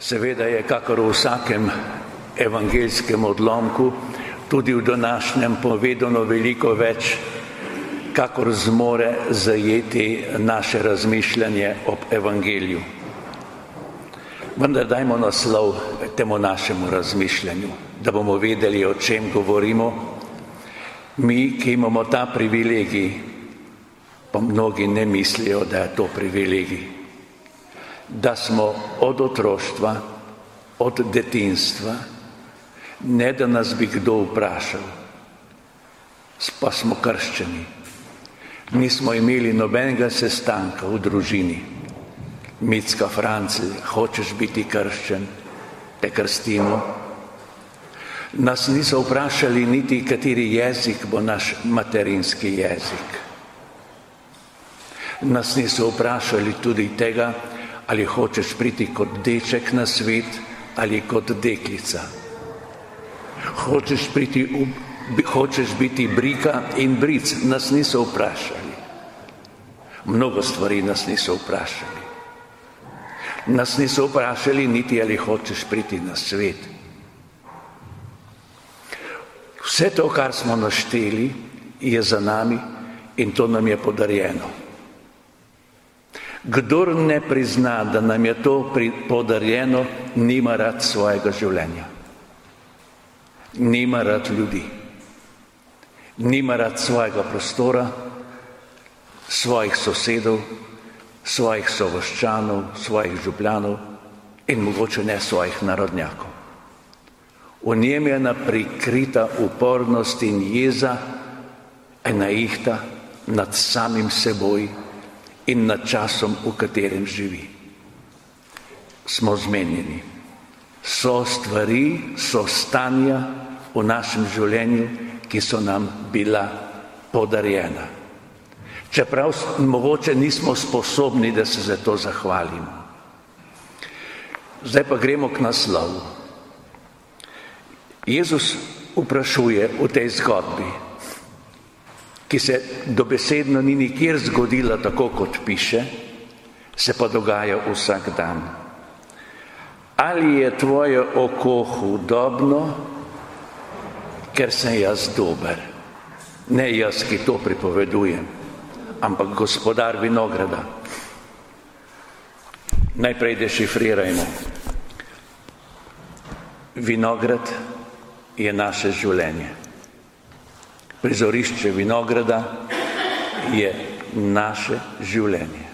Seveda je, kakor v vsakem evangeljskem odlomku, tudi v današnjem povedano veliko več, kakor zmore zajeti naše razmišljanje ob evangeliju. Vendar dajmo naslov temu našemu razmišljanju, da bomo vedeli, o čem govorimo. Mi, ki imamo ta privilegij, pa mnogi ne mislijo, da je to privilegij, da smo od otroštva, od detinstva, ne da nas bi kdo vprašal, pa smo krščeni. Nismo imeli nobenega sestanka v družini. Micka, Francel, hočeš biti krščen, te krstimo. Nas niso vprašali niti, kateri jezik bo naš materinski jezik. Nas niso vprašali tudi tega, ali hočeš priti kot deček na svet ali kot deklica. Hočeš biti brika in bric, nas niso vprašali. Mnogo stvari nas niso vprašali. Nas niso vprašali niti, ali hočeš priti na svet. Vse to, kar smo našteli, je za nami in to nam je podarjeno. Kdor ne prizna, da nam je to podarjeno, nima rad svojega življenja. Nima rad ljudi. Nima rad svojega prostora, svojih sosedov, svojih sovaščanov, svojih župljanov in mogoče ne svojih narodnjakov. V njem je ena prikrita upornost in jeza, ena ihta nad samim seboj in nad časom, v katerem živi. Smo zmenjeni. So stvari, so stanja v našem življenju, ki so nam bila podarjena. Čeprav mogoče nismo sposobni, da se za to zahvalimo. Zdaj pa gremo k naslovu. Jezus vprašuje v tej zgodbi, ki se dobesedno ni nikjer zgodila tako, kot piše, se pa dogaja vsak dan. Ali je tvoje oko hudobno, ker sem jaz dober? Ne jaz, ki to pripovedujem, ampak gospodar vinograda. Najprej dešifrirajmo. Vinograd je naše življenje. Prizorišče vinograda je naše življenje.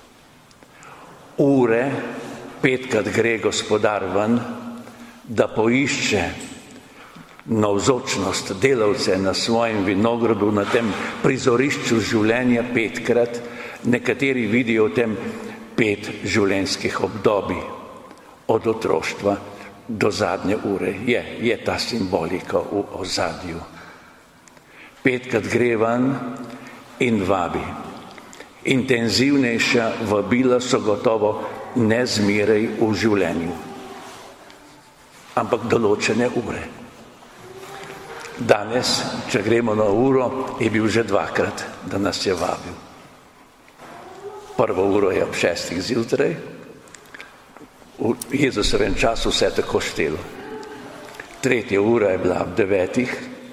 Ure, 5-krat gre gospodar ven, da poišče navzočnost delavce na svojem vinogradu, na tem prizorišču življenja 5-krat. Nekateri vidijo v tem 5 življenjskih obdobij, od otroštva do zadnje ure. Je ta simbolika v ozadju. 5-krat gre ven in vabi. Intenzivnejša vabila so gotovo ne zmeraj v življenju, ampak določene ure. Danes, če gremo na uro, je bil že 2-krat, da nas je vabil. Prvo uro je ob 6 zjutraj, v Jezusovem času vse tako štelo. 3. ura je bila ob 9,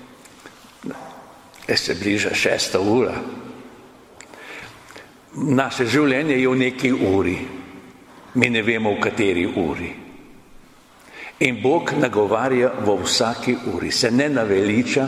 se bliža 6. ura. Naše življenje je v neki uri, mi ne vemo, v kateri uri. In Bog nagovarja v vsaki uri, se ne naveliča,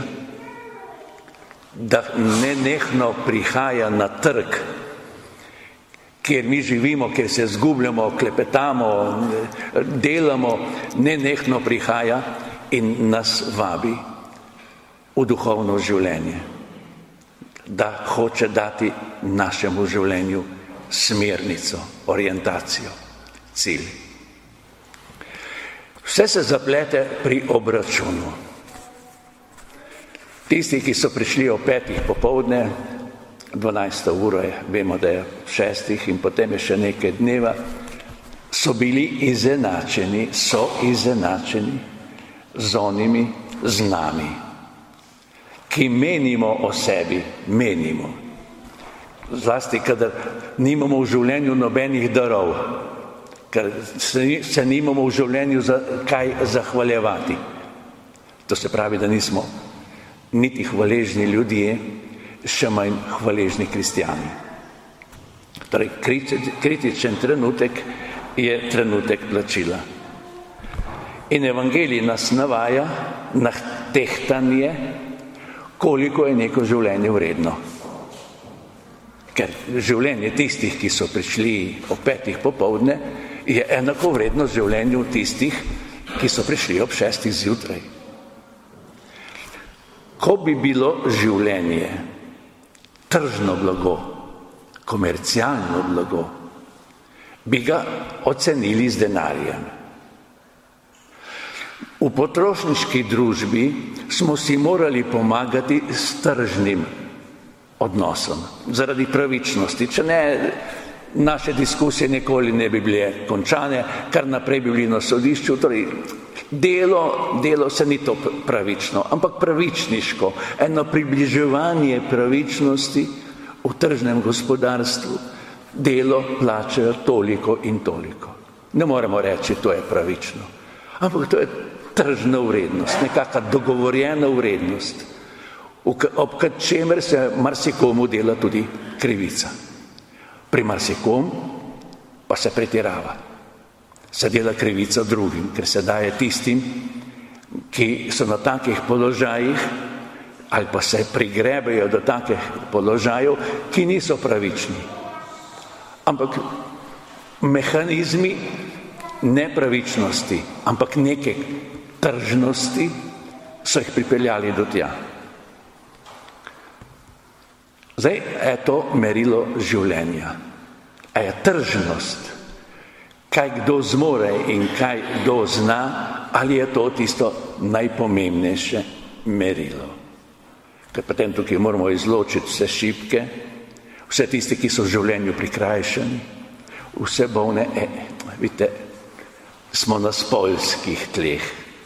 da nenehno prihaja na trg, kjer mi živimo, kjer se zgubljamo, klepetamo, delamo, nenehno prihaja in nas vabi v duhovno življenje, da hoče dati našemu življenju smernico, orientacijo, cilj. Vse se zaplete pri obračunu. Tisti, ki so prišli o 5 popoldne, 12. ura je, vemo, da je 6 in potem je še nekaj dneva, so izenačeni z onimi, z nami, ki menimo o sebi, zlasti, kadar nimamo v življenju nobenih darov, ker se nimamo v življenju za kaj zahvaljevati. To se pravi, da nismo niti hvaležni ljudje, še manj hvaležni kristjani. Torej, kritičen trenutek je trenutek plačila. In evangelij nas navaja na tehtanje, koliko je neko življenje vredno. Ker življenje tistih, ki so prišli ob 5. popoldne, je enako vredno življenju tistih, ki so prišli ob 6. zjutraj. Ko bi bilo življenje tržno blago, komercialno blago, bi ga ocenili z denarjem. V potrošniški družbi smo si morali pomagati s tržnim odnosom, zaradi pravičnosti. Če ne, naše diskusije nikoli ne bi bile končane, kar naprej bi bili na sodišču. Torej, delo se ni to pravično, ampak pravičniško, eno približevanje pravičnosti v tržnem gospodarstvu. Delo plačajo toliko in toliko. Ne moremo reči, to je pravično, ampak to je tržna vrednost, nekaka dogovorjena vrednost, ob čemer se marsikomu dela tudi krivica. Pri marsikom pa se pretirava. Se dela krivica drugim, ker se daje tistim, ki so na takih položajih ali pa se prigrebejo do takih položajev, ki niso pravični. Ampak mehanizmi nepravičnosti, ampak neke tržnosti so jih pripeljali do tja. Zdaj, je to merilo življenja. A je tržnost, kaj kdo zmore in kaj kdo zna, ali je to tisto najpomembnejše merilo. Ker potem tukaj moramo izločiti vse šibke, vse tiste, ki so v življenju prikrajšani, vse bolne, vidite, smo na spolskih tleh.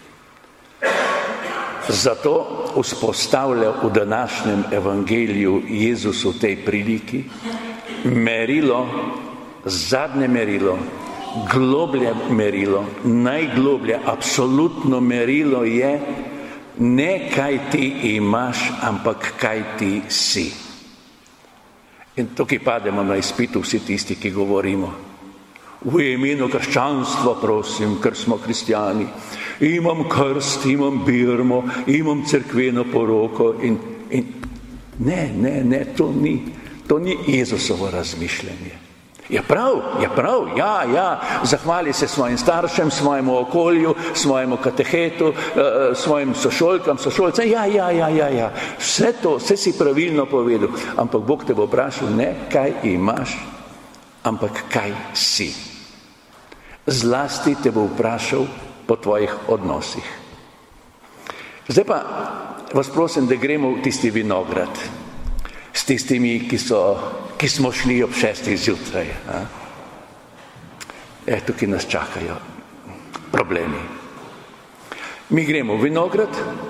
Zato vzpostavlja v današnjem evangeliju Jezus v tej priliki merilo, zadnje merilo, globlje merilo, najgloblje, absolutno merilo je ne kaj ti imaš, ampak kaj ti si. In tukaj pademo na izpitu vsi tisti, ki govorimo: v imenu krščanstva, prosim, ker smo kristjani, imam krst, imam birmo, imam cerkveno poroko in ne, to ni Jezusovo razmišljanje. Je prav, ja, zahvali se svojim staršem, svojemu okolju, svojemu katehetu, svojim sošolcem, ja, vse si pravilno povedal, ampak Bog te bo vprašal ne, kaj imaš, ampak kaj si. Zlasti te bo vprašal po tvojih odnosih. Zdaj pa vas prosim, da gremo v tisti vinograd s tistimi, ki smo šli ob 6. zjutraj. Tukaj nas čakajo problemi. Mi gremo v vinograd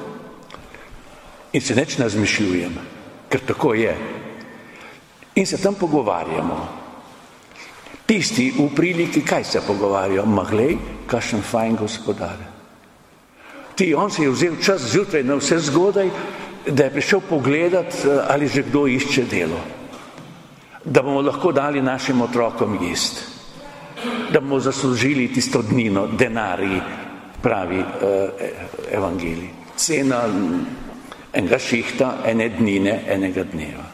in se nič ne zmišljujem, ker tako je. In se tam pogovarjamo. Tisti v priliki, kaj se pogovarjajo? Glej, kakšen fajn gospodar. On se je vzel čas zjutraj na vse zgodaj, da je prišel pogledat, ali že kdo išče delo. Da bomo lahko dali našim otrokom jesti. Da bomo zaslužili tisto dnino, denarji, pravi evangelij. Cena enega šihta, ene dnine, enega dneva.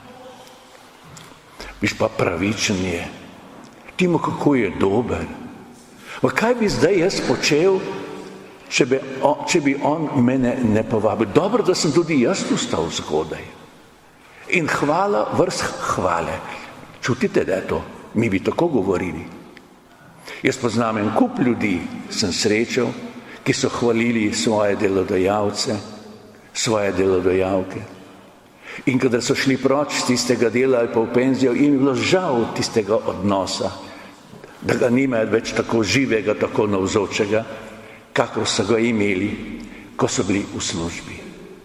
Viš pa pravičen je. Timo, kako je dober. Kaj bi zdaj jaz počel, če bi on mene ne povabil? Dobro, da sem tudi jaz vstal zgodaj. In hvala vrst hvale. Čutite, da je to? Mi bi tako govorili. Jaz poznam en kup ljudi, sem srečal, ki so hvalili svoje delodajalce, svoje delodajalke. In kadar so šli proč z tistega dela ali pa v penzijo, jim je bilo žal tistega odnosa, da ga nimajo več tako živega, tako navzočega, kakor so ga imeli, ko so bili v službi.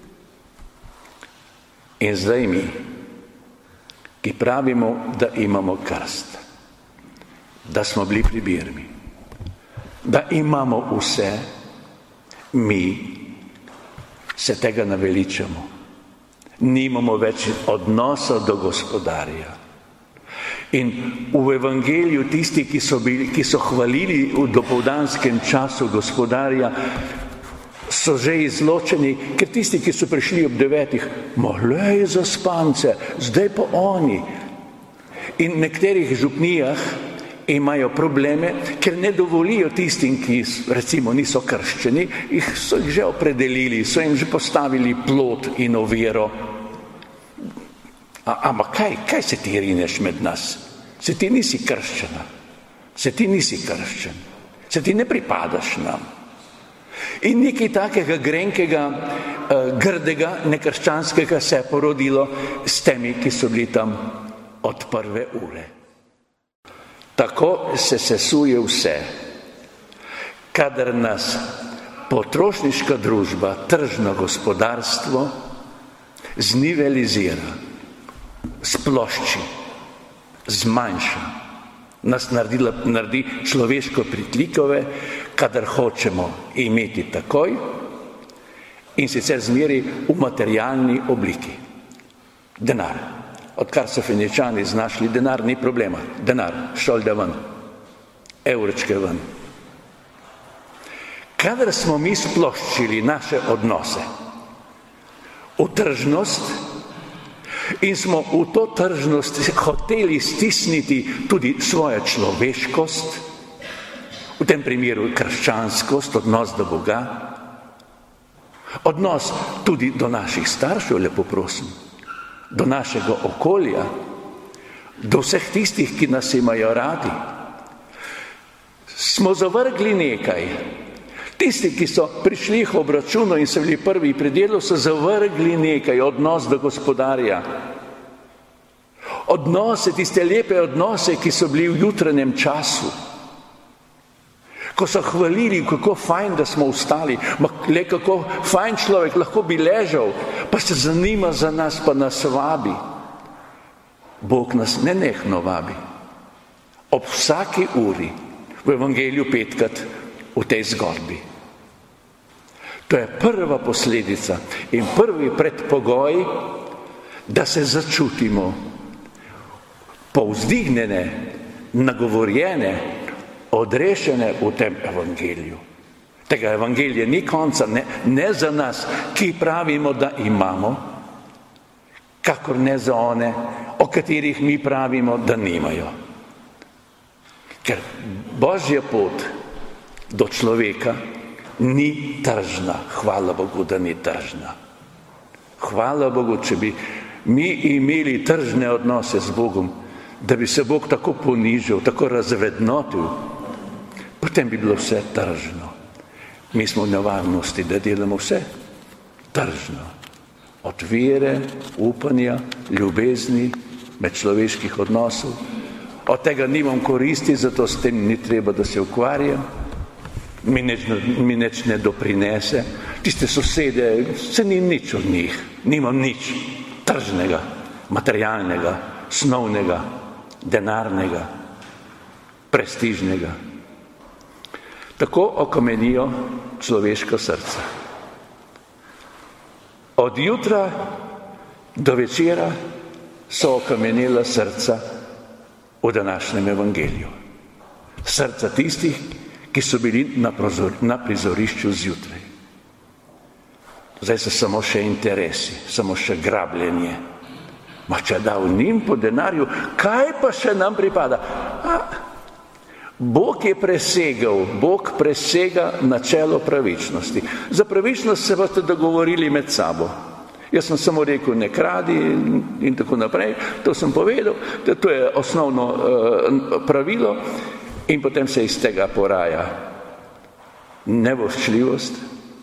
In zdaj mi, ki pravimo, da imamo krst, da smo bili pri Birmi, da imamo vse, mi se tega naveličamo. Nimamo več odnosa do gospodarja. In v evangeliju tisti, ki so hvalili v dopoldanskem času gospodarja, so že izločeni, ker tisti, ki so prišli ob 9, mohlej za spance, zdaj pa oni. In v nekaterih župnijah imajo probleme, ker ne dovolijo tistim, ki recimo niso krščeni, so jih že opredelili, so jim že postavili plot in oviro. Ampak kaj se ti rineš med nas? Se ti nisi krščena, se ti nisi krščen, se ti ne pripadaš nam. In nekaj takega grenkega, grdega, nekrščanskega se je porodilo s temi, ki so bili tam od prve ure. Tako se sesuje vse, kadar nas potrošniška družba, tržno gospodarstvo znivelizira, splošči, zmanjša, nas naredi človeško pritlikove, kadar hočemo imeti takoj in sicer zmeri v materialni obliki. Denar. Odkar so Feničani znašli denar, ni problema. Denar, šolde ven, evrčke ven. Kadar smo mi sploščili naše odnose v tržnost in smo v to tržnost hoteli stisniti tudi svojo človeškost, v tem primeru krščanskost, odnos do Boga, odnos tudi do naših staršev, lepo prosim, do našega okolja, do vseh tistih, ki nas imajo radi. Smo zavrgli nekaj. Tisti, ki so prišli k obračunu in so bili prvi pri delu, so zavrgli nekaj, odnos do gospodarja. Odnose, tiste lepe odnose, ki so bili v jutranjem času. Ko so hvalili, kako fajn, da smo vstali, le kako fajn človek, lahko bi ležal, pa se zanima za nas, pa nas vabi. Bog nas nenehno vabi. Ob vsaki uri, v evangeliju 5-krat v tej zgodbi. To je prva posledica in prvi predpogoj, da se začutimo povzdignjene, nagovorjene, odrešene v tem evangeliju. Tega evangelija ni konca, ne za nas, ki pravimo, da imamo, kakor ne za one, o katerih mi pravimo, da nimajo. Ker Božja pot do človeka ni tržna. Hvala Bogu, da ni tržna. Hvala Bogu, če bi mi imeli tržne odnose z Bogom, da bi se Bog tako ponižal, tako razvrednotil, potem bi bilo vse tržno. Mi smo v nevarnosti, da delamo vse tržno. Od vere, upanja, ljubezni, medčloveških odnosov. Od tega nimam koristi, zato s tem ni treba, da se ukvarjam. Mi nič ne doprinese. Tiste sosede, se ni nič od njih. Nimam nič tržnega, materialnega, snovnega, denarnega, prestižnega. Tako okamenijo človeško srce. Od jutra do večera so okamenila srca v današnjem evangeliju. Srca tistih, ki so bili na prizorišču zjutraj. Zdaj so samo še interesi, samo še grabljenje. Ma če dal njim po denarju, kaj pa še nam pripada? Bog je presegal, Bog presega načelo pravičnosti. Za pravičnost se boste dogovorili med sabo. Jaz sem samo rekel, ne kradi in tako naprej, to sem povedal, da to je osnovno pravilo in potem se iz tega poraja nevoščljivost,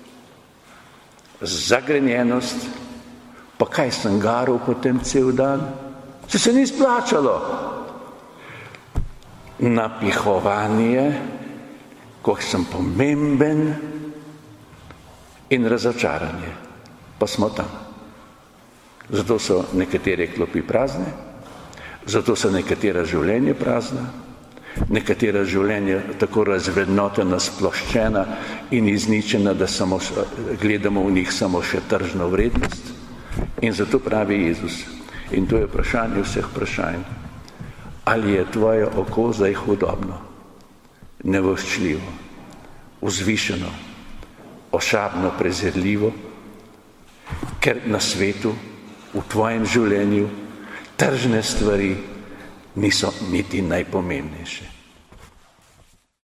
zagrenjenost, pa kaj sem garal potem cel dan? Se ni splačalo. Napihovanje, koliko sem pomemben in razočaranje. Pa smo tam. Zato so nekatere klopi prazne, zato so nekatera življenja prazna nekatera življenja tako razvrednotena, sploščena in izničena, da samo gledamo v njih samo še tržno vrednost. In zato pravi Jezus, in to je vprašanje vseh vprašanj, ali je tvoje oko zdaj hudobno, nevoščljivo, vzvišeno, ošabno, prezirljivo, ker na svetu, v tvojem življenju, tržne stvari niso niti najpomembnejše.